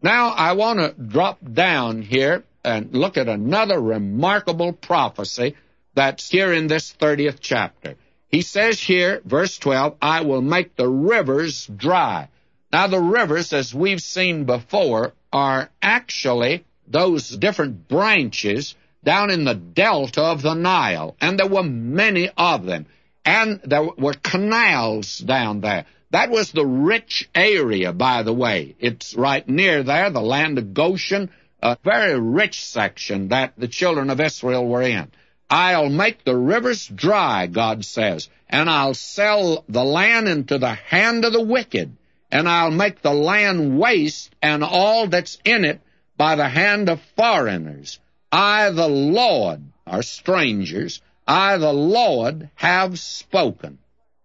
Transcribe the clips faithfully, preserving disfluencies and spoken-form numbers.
Now, I want to drop down here and look at another remarkable prophecy that's here in this thirtieth chapter. He says here, verse twelve, I will make the rivers dry. Now, the rivers, as we've seen before, are actually those different branches down in the delta of the Nile, and there were many of them, and there were canals down there. That was the rich area, by the way. It's right near there, the land of Goshen, a very rich section that the children of Israel were in. I'll make the rivers dry, God says, and I'll sell the land into the hand of the wicked, and I'll make the land waste and all that's in it by the hand of foreigners. I, the Lord, are strangers, I, the Lord, have spoken.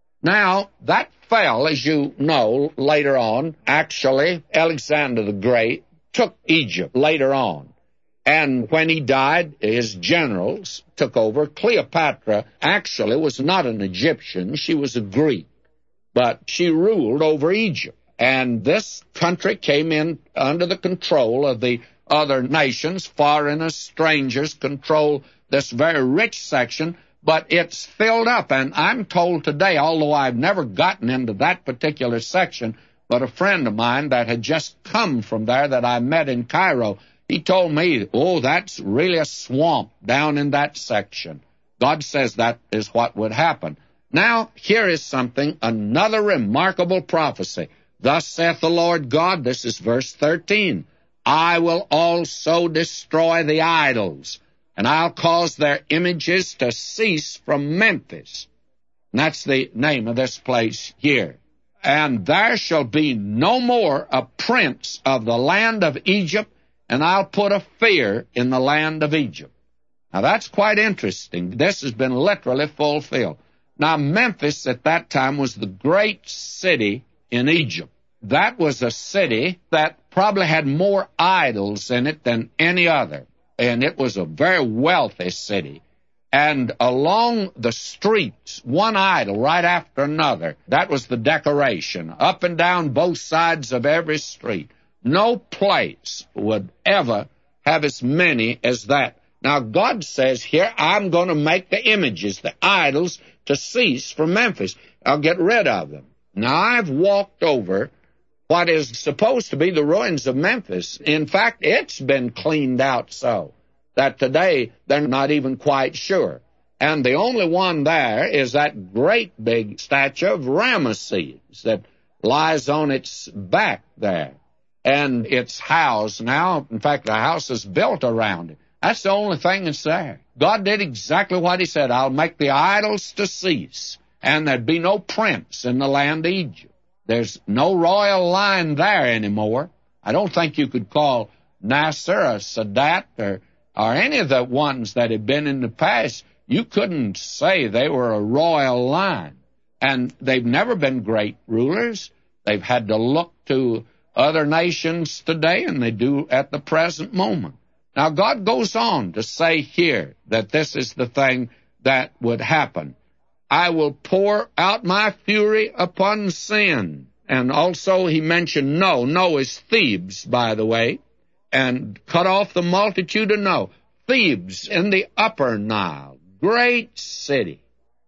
Now, that fell, as you know, later on. Actually, Alexander the Great took Egypt later on. And when he died, his generals took over. Cleopatra actually was not an Egyptian. She was a Greek. But she ruled over Egypt. And this country came in under the control of the other nations. Foreigners, strangers control this very rich section. But it's filled up. And I'm told today, although I've never gotten into that particular section, but a friend of mine that had just come from there that I met in Cairo, he told me, oh, that's really a swamp down in that section. God says that is what would happen. Now, here is something, another remarkable prophecy. Thus saith the Lord God, this is verse thirteen, I will also destroy the idols, and I'll cause their images to cease from Memphis. And that's the name of this place here. And there shall be no more a prince of the land of Egypt, and I'll put a fear in the land of Egypt. Now, that's quite interesting. This has been literally fulfilled. Now, Memphis at that time was the great city in Egypt. That was a city that probably had more idols in it than any other, and it was a very wealthy city. And along the streets, one idol right after another, that was the decoration, up and down both sides of every street. No place would ever have as many as that. Now, God says here, I'm going to make the images, the idols, to cease from Memphis. I'll get rid of them. Now, I've walked over what is supposed to be the ruins of Memphis. In fact, it's been cleaned out so that today they're not even quite sure. And the only one there is that great big statue of Ramesses that lies on its back there. And it's housed now. In fact, the house is built around it. That's the only thing that's there. God did exactly what he said. I'll make the idols to cease, and there'd be no prince in the land of Egypt. There's no royal line there anymore. I don't think you could call Nasser or Sadat or, or any of the ones that had been in the past. You couldn't say they were a royal line. And they've never been great rulers. They've had to look to other nations today, and they do at the present moment. Now, God goes on to say here that this is the thing that would happen. I will pour out my fury upon sin. And also he mentioned No. No is Thebes, by the way, and cut off the multitude of No. Thebes in the upper Nile, great city.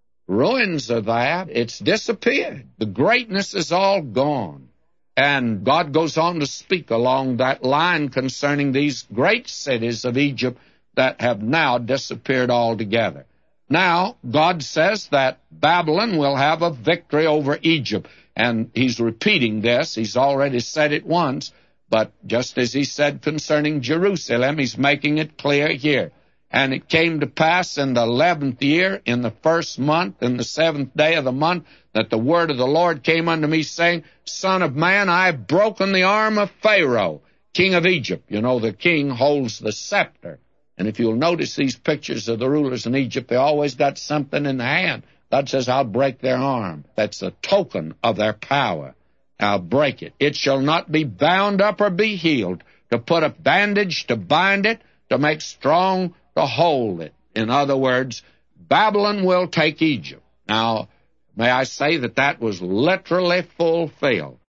Ruins are there. It's disappeared. The greatness is all gone. And God goes on to speak along that line concerning these great cities of Egypt that have now disappeared altogether. Now, God says that Babylon will have a victory over Egypt. And he's repeating this. He's already said it once. But just as he said concerning Jerusalem, he's making it clear here. And it came to pass in the eleventh year, in the first month, in the seventh day of the month, that the word of the Lord came unto me, saying, Son of man, I have broken the arm of Pharaoh, king of Egypt. You know, the king holds the scepter. And if you'll notice these pictures of the rulers in Egypt, they always got something in the hand. God says, I'll break their arm. That's a token of their power. I'll break it. It shall not be bound up or be healed, to put a bandage to bind it, to make strong to hold it. In other words, Babylon will take Egypt. Now, may I say that that was literally fulfilled.